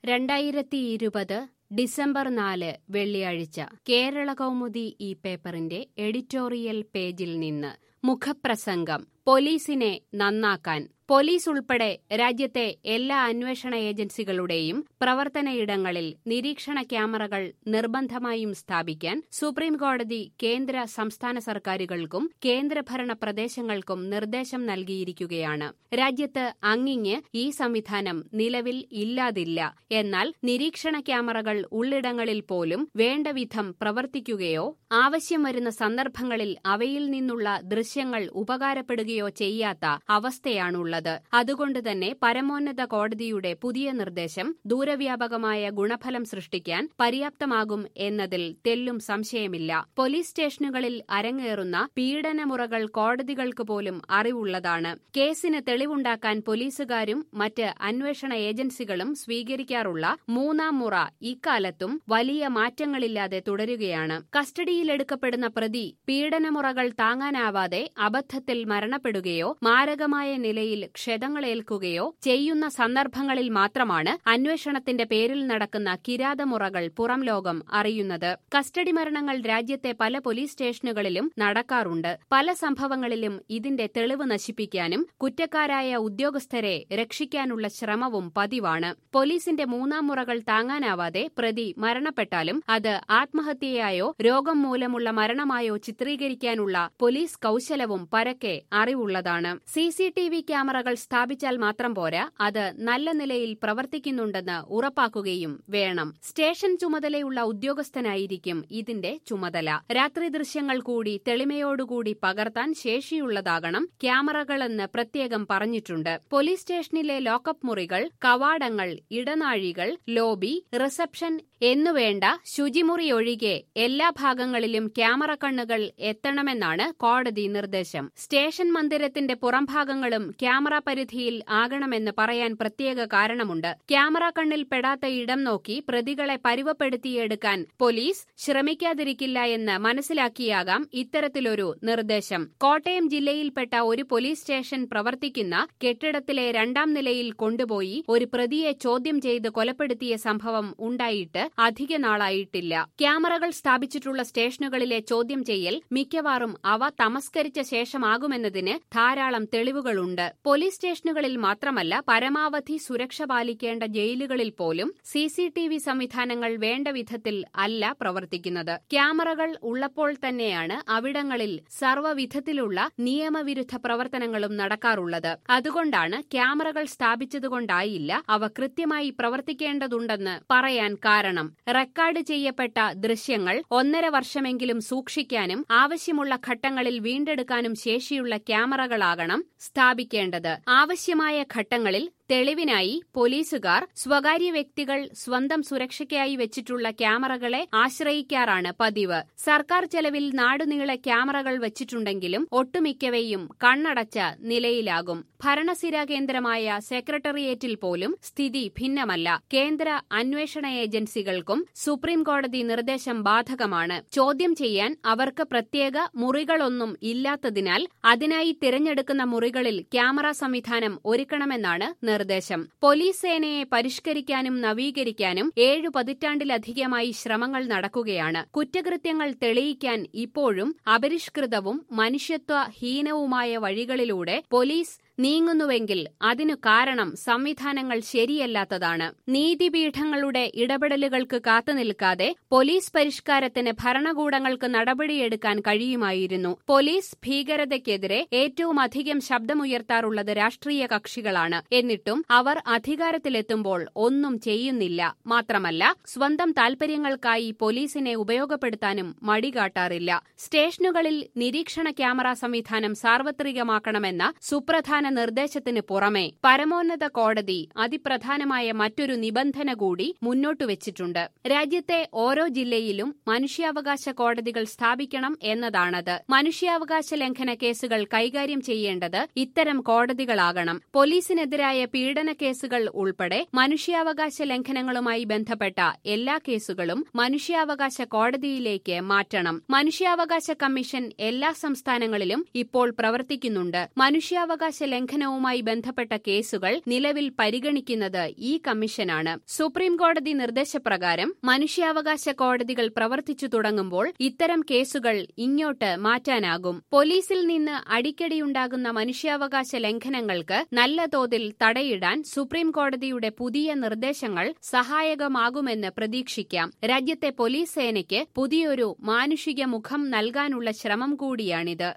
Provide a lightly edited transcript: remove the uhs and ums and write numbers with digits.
2020 December 4 വെള്ളിയാഴ്ച കേരളകൗമുദി ഈ പേപ്പറിന്റെ എഡിറ്റോറിയൽ പേജിൽ നിന്ന് മുഖപ്രസംഗം. പോലീസിനെ നന്നാക്കാൻ. പോലീസ് ഉൾപ്പെടെ രാജ്യത്തെ എല്ലാ അന്വേഷണ ഏജൻസികളുടെയും പ്രവർത്തനയിടങ്ങളിൽ നിരീക്ഷണ ക്യാമറകൾ നിർബന്ധമായും സ്ഥാപിക്കാൻ സുപ്രീംകോടതി കേന്ദ്ര സംസ്ഥാന സർക്കാരുകൾക്കും കേന്ദ്രഭരണ പ്രദേശങ്ങൾക്കും നിർദ്ദേശം നൽകിയിരിക്കുകയാണ്. രാജ്യത്ത് അങ്ങിങ്ങ് ഈ സംവിധാനം നിലവിൽ ഇല്ലാതില്ല. എന്നാൽ നിരീക്ഷണ ക്യാമറകൾ ഉള്ളിടങ്ങളിൽ പോലും വേണ്ടവിധം പ്രവർത്തിക്കുകയോ ആവശ്യം വരുന്ന സന്ദർഭങ്ങളിൽ അവയിൽ നിന്നുള്ള ദൃശ്യങ്ങൾ ഉപകാരപ്പെടുകയോ ചെയ്യാത്ത അവസ്ഥയാണുള്ളത്. അതുകൊണ്ടുതന്നെ പരമോന്നത കോടതിയുടെ പുതിയ നിർദ്ദേശം ദൂരവ്യാപകമായ ഗുണഫലം സൃഷ്ടിക്കാൻ പര്യാപ്തമാകും എന്നതിൽ തെല്ലും സംശയമില്ല. പോലീസ് സ്റ്റേഷനുകളിൽ അരങ്ങേറുന്ന പീഡനമുറകൾ കോടതികൾക്ക് പോലും അറിവുള്ളതാണ്. കേസിന് തെളിവുണ്ടാക്കാൻ പോലീസുകാരും മറ്റ് അന്വേഷണ ഏജൻസികളും സ്വീകരിക്കാറുള്ള മൂന്നാം മുറ ഇക്കാലത്തും വലിയ മാറ്റങ്ങളില്ലാതെ തുടരുകയാണ്. കസ്റ്റഡിയിലെടുക്കപ്പെടുന്ന പ്രതി പീഡനമുറകൾ താങ്ങാനാവാതെ അബദ്ധത്തിൽ മരണപ്പെടുകയോ മാരകമായ നിലയിൽ ക്ഷതങ്ങളേൽക്കുകയോ ചെയ്യുന്ന സന്ദർഭങ്ങളിൽ മാത്രമാണ് അന്വേഷണത്തിന്റെ പേരിൽ നടക്കുന്ന കിരാതമുറകൾ പുറം ലോകം അറിയുന്നത്. കസ്റ്റഡി മരണങ്ങൾ രാജ്യത്തെ പല പോലീസ് സ്റ്റേഷനുകളിലും നടക്കാറുണ്ട്. പല സംഭവങ്ങളിലും ഇതിന്റെ തെളിവ് നശിപ്പിക്കാനും കുറ്റക്കാരായ ഉദ്യോഗസ്ഥരെ രക്ഷിക്കാനുള്ള ശ്രമവും പതിവാണ്. പോലീസിന്റെ മൂന്നാം മുറകൾ താങ്ങാനാവാതെ പ്രതി മരണപ്പെട്ടാലും അത് ആത്മഹത്യയായോ രോഗം മൂലമുള്ള മരണമായോ ചിത്രീകരിക്കാനുള്ള പോലീസ് കൌശലവും പരക്കെ അറിവുള്ളതാണ്. CCTV ക്യാമറകൾ സ്ഥാപിച്ചാൽ മാത്രം പോരാ, അത് നല്ല നിലയിൽ പ്രവർത്തിക്കുന്നുണ്ടെന്ന് ഉറപ്പാക്കുകയും വേണം. സ്റ്റേഷൻ ചുമതലയുള്ള ഉദ്യോഗസ്ഥനായിരിക്കും ഇതിന്റെ ചുമതല. രാത്രി ദൃശ്യങ്ങൾ കൂടി തെളിമയോടുകൂടി പകർത്താൻ ശേഷിയുള്ളതാകണം ക്യാമറകളെന്ന് പ്രത്യേകം പറഞ്ഞിട്ടുണ്ട്. പോലീസ് സ്റ്റേഷനിലെ ലോക്കപ്പ് മുറികൾ, കവാടങ്ങൾ, ഇടനാഴികൾ, ലോബി, റിസപ്ഷൻ എന്നുവേണ്ട ശുചിമുറി ഒഴികെ എല്ലാ ഭാഗങ്ങളിലും ക്യാമറ കണ്ണുകൾ എത്തണമെന്നാണ് കോടതി നിർദ്ദേശം. സ്റ്റേഷൻ മന്ദിരത്തിന്റെ പുറംഭാഗങ്ങളും ക്യാമറ പരിധിയിൽ ആകണമെന്ന് പറയാൻ പ്രത്യേക കാരണമുണ്ട്. ക്യാമറ കണ്ണിൽ പെടാത്ത ഇടം നോക്കി പ്രതികളെ പരുവപ്പെടുത്തിയെടുക്കാൻ പോലീസ് ശ്രമിക്കാതിരിക്കില്ല എന്ന് മനസ്സിലാക്കിയാകാം ഇത്തരത്തിലൊരു നിർദ്ദേശം. കോട്ടയം ജില്ലയിൽപ്പെട്ട ഒരു പോലീസ് സ്റ്റേഷൻ പ്രവർത്തിക്കുന്ന കെട്ടിടത്തിലെ 2ാം നിലയിൽ കൊണ്ടുപോയി ഒരു പ്രതിയെ ചോദ്യം ചെയ്ത് കൊലപ്പെടുത്തിയ സംഭവം ഉണ്ടായിട്ട് അധിക നാളായിട്ടില്ല. ക്യാമറകൾ സ്ഥാപിച്ചിട്ടുള്ള സ്റ്റേഷനുകളിലെ ചോദ്യം ചെയ്യൽ മിക്കവാറും അവ തമസ്കരിച്ച ശേഷമാകുമെന്നതിന് ധാരാളം തെളിവുകളുണ്ട്. പോലീസ് സ്റ്റേഷനുകളിൽ മാത്രമല്ല, പരമാവധി സുരക്ഷ പാലിക്കേണ്ട ജയിലുകളിൽ പോലും CCTV സംവിധാനങ്ങൾ വേണ്ട വിധത്തിൽ അല്ല പ്രവർത്തിക്കുന്നത്. ക്യാമറകൾ ഉള്ളപ്പോൾ തന്നെയാണ് അവിടങ്ങളിൽ സർവ്വവിധത്തിലുള്ള നിയമവിരുദ്ധ പ്രവർത്തനങ്ങളും നടക്കാറുള്ളത്. അതുകൊണ്ടാണ് ക്യാമറകൾ സ്ഥാപിച്ചതുകൊണ്ടായില്ല അവ കൃത്യമായി പ്രവർത്തിക്കേണ്ടതുണ്ടെന്ന് പറയാൻ കാരണം. റെക്കോർഡ് ചെയ്യപ്പെട്ട ദൃശ്യങ്ങൾ 1.5 വർഷമെങ്കിലും സൂക്ഷിക്കാനും ആവശ്യമുള്ള ഘട്ടങ്ങളിൽ വീണ്ടെടുക്കാനും ശേഷിയുള്ള ക്യാമറകളാകണം സ്ഥാപിക്കേണ്ടത്. ആവശ്യമായ ഘട്ടങ്ങളിൽ തെളിവിനായി പോലീസുകാർ സ്വകാര്യ വ്യക്തികൾ സ്വന്തം സുരക്ഷയ്ക്കായി വെച്ചിട്ടുള്ള ക്യാമറകളെ ആശ്രയിക്കാറാണ് പതിവ്. സർക്കാർ ചെലവിൽ നാടുനീളെ ക്യാമറകൾ വെച്ചിട്ടുണ്ടെങ്കിലും ഒട്ടുമിക്കവയും കണ്ണടച്ച നിലയിലാകും. ഭരണസിരാ കേന്ദ്രമായ സെക്രട്ടേറിയറ്റിൽ പോലും സ്ഥിതി ഭിന്നമല്ല. കേന്ദ്ര അന്വേഷണ ഏജൻസികൾക്കും സുപ്രീംകോടതി നിർദ്ദേശം ബാധകമാണ്. ചോദ്യം ചെയ്യാൻ അവർക്ക് പ്രത്യേക മുറികളൊന്നും ഇല്ലാത്തതിനാൽ അതിനായി തിരഞ്ഞെടുക്കുന്ന മുറികളിൽ ക്യാമറ സംവിധാനം ഒരുക്കണമെന്നാണ് നിർദ്ദേശം. പോലീസ് സേനയെ പരിഷ്കരിക്കാനും നവീകരിക്കാനും 7 പതിറ്റാണ്ടിലധികമായി ശ്രമങ്ങൾ നടക്കുകയാണ്. കുറ്റകൃത്യങ്ങൾ തെളിയിക്കാൻ ഇപ്പോഴും അപരിഷ്കൃതവും മനുഷ്യത്വഹീനവുമായ വഴികളിലൂടെ പോലീസ് നീങ്ങുന്നുവെങ്കിൽ അതിനു കാരണം സംവിധാനങ്ങൾ ശരിയല്ലാത്തതാണ്. നീതിപീഠങ്ങളുടെ ഇടപെടലുകൾക്ക് കാത്തുനിൽക്കാതെ പോലീസ് പരിഷ്കാരത്തിന് ഭരണകൂടങ്ങൾക്ക് നടപടിയെടുക്കാൻ കഴിയുമായിരുന്നു. പോലീസ് ഭീകരതയ്ക്കെതിരെ ഏറ്റവും അധികം ശബ്ദമുയർത്താറുള്ളത് രാഷ്ട്രീയ കക്ഷികളാണ്. എന്നിട്ടും അവർ അധികാരത്തിലെത്തുമ്പോൾ ഒന്നും ചെയ്യുന്നില്ല. മാത്രമല്ല, സ്വന്തം താൽപര്യങ്ങൾക്കായി പോലീസിനെ ഉപയോഗപ്പെടുത്താനും മടികാട്ടാറില്ല. സ്റ്റേഷനുകളിൽ നിരീക്ഷണ ക്യാമറ സംവിധാനം സാർവത്രികമാക്കണമെന്ന സുപ്രധാന നിർദ്ദേശത്തിന് പുറമെ പരമോന്നത കോടതി അതിപ്രധാനമായ മറ്റൊരു നിബന്ധന കൂടി മുന്നോട്ടുവച്ചിട്ടുണ്ട്. രാജ്യത്തെ ഓരോ ജില്ലയിലും മനുഷ്യാവകാശ കോടതികൾ സ്ഥാപിക്കണം എന്നതാണത്. മനുഷ്യാവകാശ ലംഘന കേസുകൾ കൈകാര്യം ചെയ്യേണ്ടത് ഇത്തരം കോടതികളാകണം. പോലീസിനെതിരായ പീഡന കേസുകൾ ഉൾപ്പെടെ മനുഷ്യാവകാശ ലംഘനങ്ങളുമായി ബന്ധപ്പെട്ട എല്ലാ കേസുകളും മനുഷ്യാവകാശ കോടതിയിലേക്ക് മാറ്റണം. മനുഷ്യാവകാശ കമ്മീഷൻ എല്ലാ സംസ്ഥാനങ്ങളിലും ഇപ്പോൾ പ്രവർത്തിക്കുന്നുണ്ട്. മനുഷ്യാവകാശ ലംഘനവുമായി ബന്ധപ്പെട്ട കേസുകൾ നിലവിൽ പരിഗണിക്കുന്നത് ഈ കമ്മീഷനാണ്. സുപ്രീംകോടതി നിർദ്ദേശപ്രകാരം മനുഷ്യാവകാശ കോടതികൾ പ്രവർത്തിച്ചു തുടങ്ങുമ്പോൾ ഇത്തരം കേസുകൾ ഇങ്ങോട്ട് മാറ്റാനാകും. പോലീസിൽ നിന്ന് അടിക്കടിയുണ്ടാകുന്ന മനുഷ്യാവകാശ ലംഘനങ്ങൾക്ക് നല്ല തോതിൽ തടയിടാൻ സുപ്രീംകോടതിയുടെ പുതിയ നിർദ്ദേശങ്ങൾ സഹായകമാകുമെന്ന് പ്രതീക്ഷിക്കാം. രാജ്യത്തെ പോലീസ് സേനയ്ക്ക് പുതിയൊരു മാനുഷിക മുഖം നൽകാനുള്ള ശ്രമം കൂടിയാണിത്.